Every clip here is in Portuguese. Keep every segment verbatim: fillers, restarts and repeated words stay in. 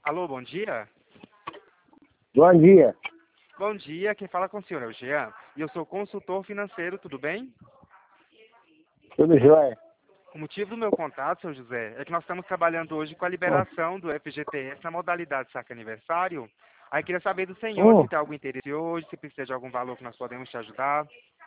Alô, bom dia? Bom dia. Bom dia, quem fala com o senhor é o Jean. E eu sou consultor financeiro, tudo bem? Tudo jóia? O motivo do meu contato, seu José, é que nós estamos trabalhando hoje com a liberação do F G T S na modalidade saque aniversário. Aí queria saber do senhor Hum, se tem algum interesse hoje, se precisa de algum valor que nós podemos te ajudar.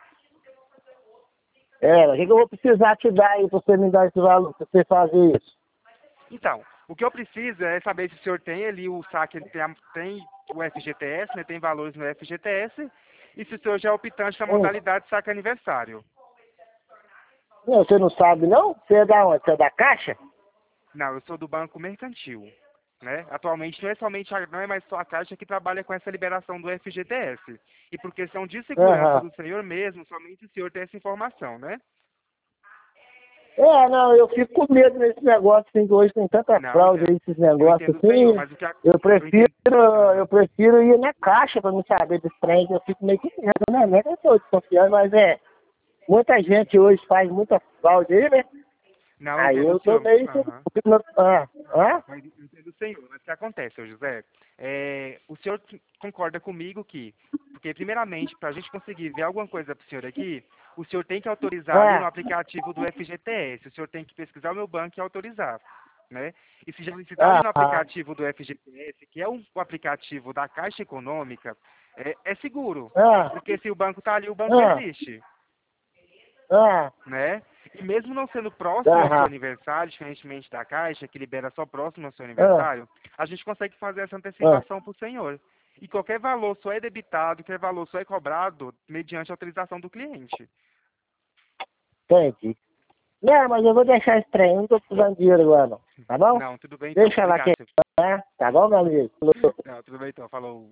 é, o que, que eu vou precisar te dar aí pra você me dar esse valor, pra você fazer isso? Então, o que eu preciso é saber se o senhor tem ali o saque, tem, a- tem o F G T S, né, tem valores no F G T S, e se o senhor já é optante na Hum. modalidade saque aniversário. Não, você não sabe não? Você é da onde? Você é da Caixa? Não, eu sou do Banco Mercantil. Né? Atualmente não é somente a- não é mais só a Caixa que trabalha com essa liberação do F G T S. E por questão de segurança Aham. do senhor mesmo, somente o senhor tem essa informação, né? É, não, eu fico com medo nesse negócio, assim, que hoje tem tanta Não, fraude entendo. aí, esses Eu negócios entendo o senhor, assim. mas o que a- Eu eu prefiro, entendo. Aham. eu prefiro ir na Caixa pra me saber desse trem, que eu fico meio com medo, né? Não é que eu tô desconfiando, mas é, muita gente hoje faz muita fraude aí, né? Não, eu Aí entendo o eu tô senhor. meio... Aham. Ah, ah? Mas eu entendo o senhor. Mas o que acontece, seu José? É, o senhor concorda comigo que, porque primeiramente, para a gente conseguir ver alguma coisa para o senhor aqui, o senhor tem que autorizar ali no Ah, aplicativo do F G T S. O senhor tem que pesquisar o meu banco e autorizar. Né? E se já está ali ah, no ah, aplicativo do F G T S, que é um, o aplicativo da Caixa Econômica, é, é seguro. ah, Porque se o banco está ali, o banco ah, existe. ah, Né? E mesmo não sendo próximo ao seu ah, aniversário, diferentemente da Caixa, que libera só próximo ao seu ah, aniversário, a gente consegue fazer essa ah, antecipação para o senhor. E qualquer valor só é debitado, qualquer valor só é cobrado mediante a autorização do cliente. entendi. Não, mas eu vou deixar esse trem, não tô precisando de dinheiro agora não, tá bom? Não, tudo bem então. Deixa lá que Obrigado. Seu... é, tá bom, meu amigo? Não, tudo bem então. Falou.